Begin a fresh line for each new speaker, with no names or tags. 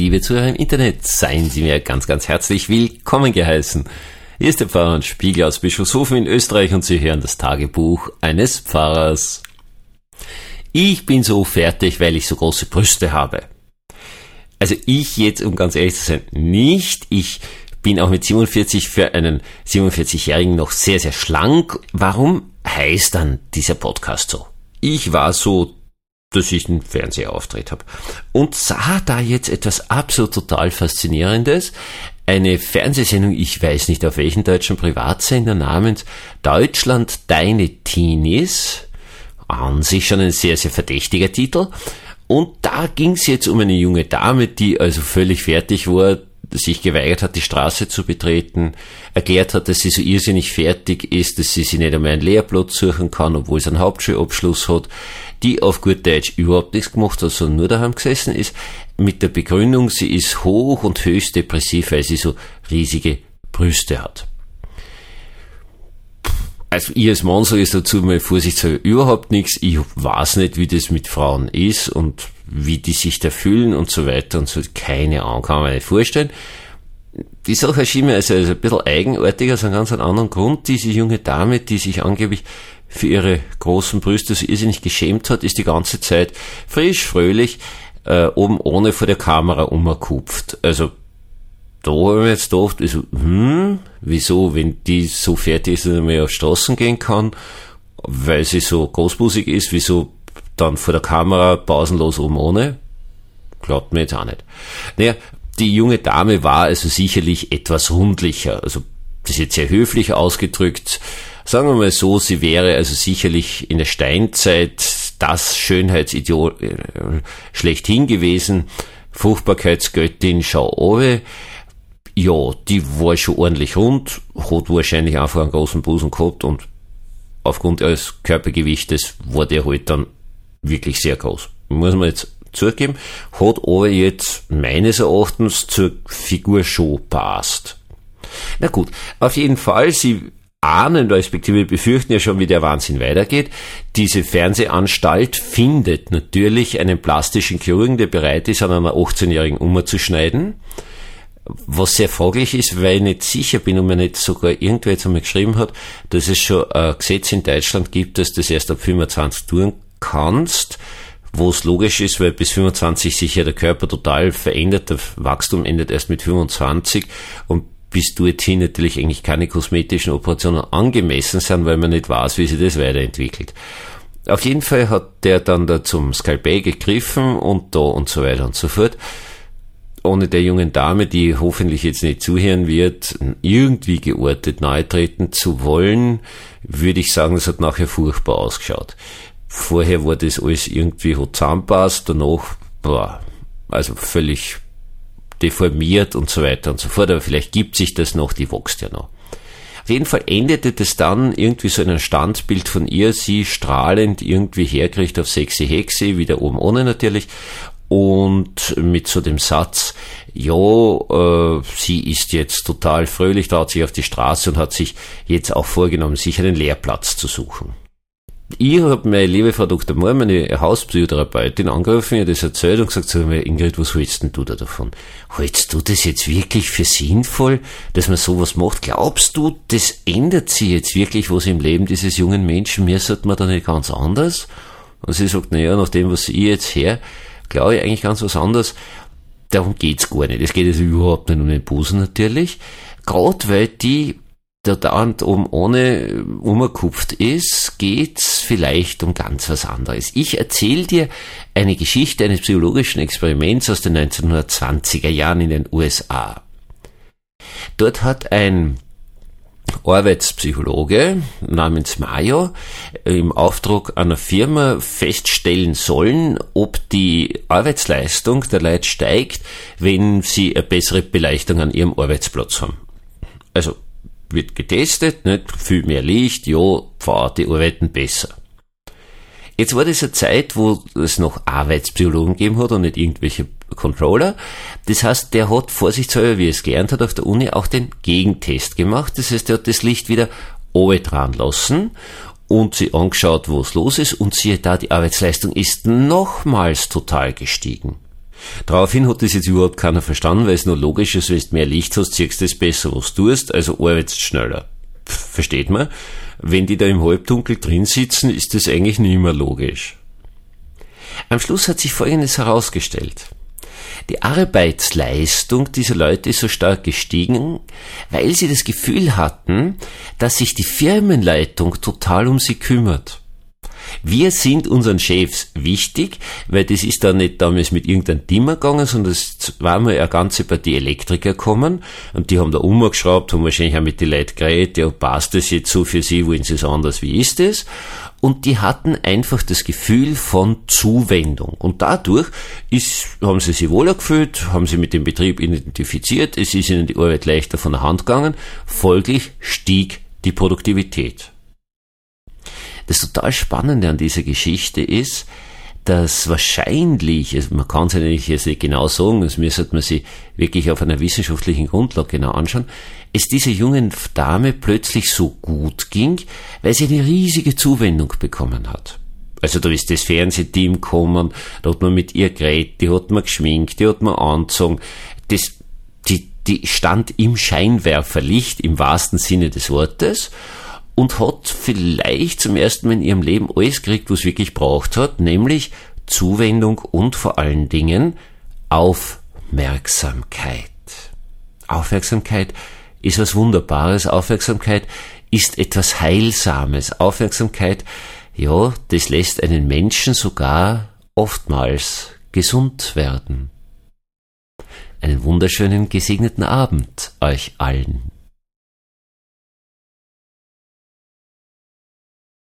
Liebe Zuhörer im Internet, seien Sie mir ganz, ganz herzlich willkommen geheißen. Hier ist der Pfarrer und Spiegel aus Bischofshofen in Österreich und Sie hören das Tagebuch eines Pfarrers. Ich bin so fertig, weil ich so große Brüste habe. Also ich jetzt, um ganz ehrlich zu sein, nicht. Ich bin auch mit 47 für einen 47-Jährigen noch sehr, sehr schlank. Warum heißt dann dieser Podcast so? Ich war so, dass ich einen Fernsehauftritt habe und sah da jetzt etwas absolut total Faszinierendes. Eine Fernsehsendung, ich weiß nicht auf welchen deutschen Privatsender, namens Deutschland Deine Teenies. An sich schon ein sehr, sehr verdächtiger Titel. Und da ging es jetzt um eine junge Dame, die also völlig fertig war, sich geweigert hat, die Straße zu betreten, erklärt hat, dass sie so irrsinnig fertig ist, dass sie sich nicht einmal einen Lehrplatz suchen kann, obwohl sie einen Hauptschulabschluss hat, die auf gut Deutsch überhaupt nichts gemacht hat, sondern nur daheim gesessen ist, mit der Begründung, sie ist hoch und höchst depressiv, weil sie so riesige Brüste hat. Also ich als Mann sage dazu mal vorsichtshalber überhaupt nichts. Ich weiß nicht, wie das mit Frauen ist und wie die sich da fühlen und so weiter und so. Keine Ahnung, kann man nicht vorstellen. Die Sache erschien mir also ein bisschen eigenartig, aus einem ganz anderen Grund. Diese junge Dame, die sich angeblich für ihre großen Brüste so irrsinnig geschämt hat, ist die ganze Zeit frisch, fröhlich, oben ohne vor der Kamera umgekupft. Also da habe ich mir jetzt gedacht, also, wieso, wenn die so fertig ist, dass sie mehr auf Straßen gehen kann, weil sie so großbusig ist, wieso dann vor der Kamera pausenlos oben ohne? Glaubt mir jetzt auch nicht. Naja, die junge Dame war also sicherlich etwas rundlicher, also das ist jetzt sehr höflich ausgedrückt. Sagen wir mal so, sie wäre also sicherlich in der Steinzeit das Schönheitsideal schlechthin gewesen. Fruchtbarkeitsgöttin Schau-Owe. Ja, die war schon ordentlich rund, hat wahrscheinlich einfach einen großen Busen gehabt und aufgrund ihres Körpergewichtes war der halt dann wirklich sehr groß. Muss man jetzt zugeben, hat aber jetzt meines Erachtens zur Figur schon passt. Na gut, auf jeden Fall, Sie ahnen, respektive befürchten ja schon, wie der Wahnsinn weitergeht. Diese Fernsehanstalt findet natürlich einen plastischen Chirurgen, der bereit ist, an einer 18-Jährigen umzuschneiden. Was sehr fraglich ist, weil ich nicht sicher bin und mir nicht sogar irgendwer jetzt einmal geschrieben hat, dass es schon ein Gesetz in Deutschland gibt, dass du das erst ab 25 tun kannst, wo es logisch ist, weil bis 25 sich ja der Körper total verändert, das Wachstum endet erst mit 25 und bis dorthin natürlich eigentlich keine kosmetischen Operationen angemessen sind, weil man nicht weiß, wie sich das weiterentwickelt. Auf jeden Fall hat der dann da zum Skalpell gegriffen und da und so weiter und so fort. Ohne der jungen Dame, die hoffentlich jetzt nicht zuhören wird, irgendwie geortet nahe treten zu wollen, würde ich sagen, es hat nachher furchtbar ausgeschaut. Vorher war das alles irgendwie hat zusammenpasst, danach war also völlig deformiert und so weiter und so fort, aber vielleicht gibt sich das noch, die wächst ja noch. Auf jeden Fall endete das dann irgendwie so in einem Standbild von ihr, sie strahlend irgendwie herkriegt auf sexy Hexe, wieder oben ohne natürlich, und mit so dem Satz, ja, sie ist jetzt total fröhlich, traut sich auf die Straße und hat sich jetzt auch vorgenommen, sich einen Lehrplatz zu suchen. Ich habe meine liebe Frau Dr. Mohr, meine Hauspsychotherapeutin, angerufen, ihr das erzählt und gesagt, sag mal, Ingrid, was hältst denn du da davon? Hältst du das jetzt wirklich für sinnvoll, dass man sowas macht? Glaubst du, das ändert sich jetzt wirklich was im Leben dieses jungen Menschen? Mir sollte man da nicht ganz anders? Und sie sagt, naja, nach dem, was ich jetzt her, glaube ich eigentlich ganz was anderes. Darum geht's gar nicht. Es geht also überhaupt nicht um den Busen natürlich. Gerade weil die da dauernd oben ohne umgekupft ist, geht's vielleicht um ganz was anderes. Ich erzähle dir eine Geschichte eines psychologischen Experiments aus den 1920er Jahren in den USA. Dort hat ein Arbeitspsychologe namens Mayo im Auftrag einer Firma feststellen sollen, ob die Arbeitsleistung der Leute steigt, wenn sie eine bessere Beleuchtung an ihrem Arbeitsplatz haben. Also wird getestet, nicht viel mehr Licht, ja, die arbeiten besser. Jetzt war das eine Zeit, wo es noch Arbeitspsychologen gegeben hat und nicht irgendwelche Controller. Das heißt, der hat vorsichtshalber, wie er es gelernt hat auf der Uni, auch den Gegentest gemacht. Das heißt, er hat das Licht wieder oben dran lassen und sich angeschaut, wo es los ist und siehe da, die Arbeitsleistung ist nochmals total gestiegen. Daraufhin hat das jetzt überhaupt keiner verstanden, weil es nur logisch ist, wenn du mehr Licht hast, siehst du es besser, was du tust, also arbeitest schneller. Versteht man? Wenn die da im Halbdunkel drin sitzen, ist das eigentlich nicht mehr logisch. Am Schluss hat sich Folgendes herausgestellt. Die Arbeitsleistung dieser Leute ist so stark gestiegen, weil sie das Gefühl hatten, dass sich die Firmenleitung total um sie kümmert. Wir sind unseren Chefs wichtig, weil das ist dann nicht damals mit irgendeinem Dimmer gegangen, sondern es war mal eine ganze Partie Elektriker gekommen und die haben da umgeschraubt, haben wahrscheinlich auch mit den Leuten geredet, ja, passt das jetzt so für sie, wollen sie es anders, wie ist es? Und die hatten einfach das Gefühl von Zuwendung. Und dadurch haben sie sich wohler gefühlt, haben sie mit dem Betrieb identifiziert, es ist ihnen die Arbeit leichter von der Hand gegangen, folglich stieg die Produktivität. Das total Spannende an dieser Geschichte ist, dass wahrscheinlich, also man kann es ja nicht genau sagen, das müsste man sich wirklich auf einer wissenschaftlichen Grundlage genau anschauen, es dieser jungen Dame plötzlich so gut ging, weil sie eine riesige Zuwendung bekommen hat. Also da ist das Fernsehteam gekommen, da hat man mit ihr geredet, die hat man geschminkt, die hat man angezogen, die stand im Scheinwerferlicht im wahrsten Sinne des Wortes und hat vielleicht zum ersten Mal in ihrem Leben alles gekriegt, was wirklich braucht hat, nämlich Zuwendung und vor allen Dingen Aufmerksamkeit. Aufmerksamkeit ist was Wunderbares, Aufmerksamkeit ist etwas Heilsames. Aufmerksamkeit, ja, das lässt einen Menschen sogar oftmals gesund werden. Einen wunderschönen, gesegneten Abend euch allen.